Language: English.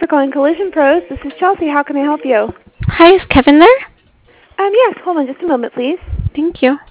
for calling Collision Pros. This is Chelsea. How can I help you? Hi, is Kevin there? Yes, hold on just a moment, please. Thank you.